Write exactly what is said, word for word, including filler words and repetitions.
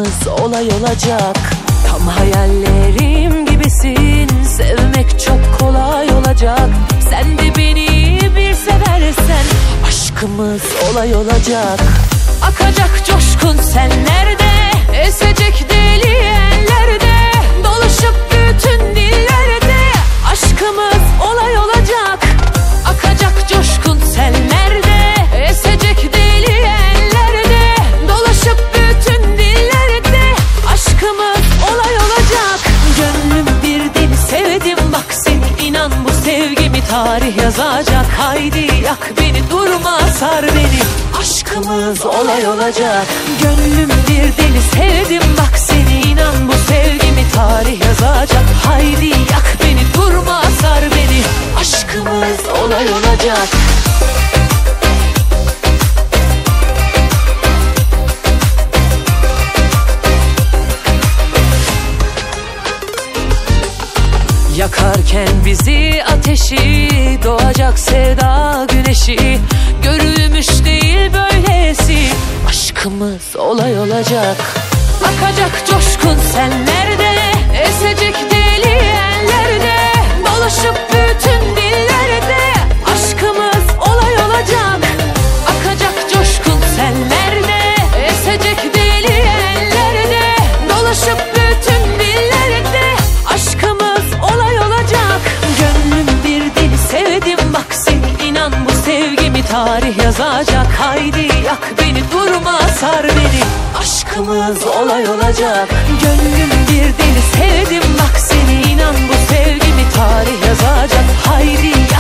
Aşkımız olay olacak. Tam hayallerim gibisin, sevmek çok kolay olacak. Sen de beni bir seversen aşkımız olay olacak. Akacak coşkun senlerde, esecek deli ellerde, dolaşıp bütün dillerde aşkımız olay olacak. Akacak coşkun senlerde, esecek deli ellerde, dolaşıp bütün dillerde aşkımız olay olacak. Gönlüm bir deli sevdim bak seni, inan bu sevgimi tarih yazacak. Haydi yak beni, durma sar beni, aşkımız olay olacak. Gönlüm bir deli sevdim bak seni, inan bu sevgimi tarih yazacak. Haydi yak beni, durma sar beni, aşkımız olay olacak. Yakarken bizi ateşi, doğacak sevda güneşi, görülmüş değil böylesi, aşkımız olay olacak. Akacak coşkun senlerde, esecek deli ellerde, dolaşıp bütün dillerde aşkımız olay olacak. Akacak coşkun senlerde, esecek deli ellerde, dolaşıp bütün dillerde aşkımız olay olacak. Gönlüm bir deli sevdim bak seni, inan bu sevgimi tarih yazacak. Haydi yak beni, durma sar beni, aşkımız olay olacak. Gönlüm bir deli sevdim bak seni, inan bu sevgimi tarih yazacak. Haydi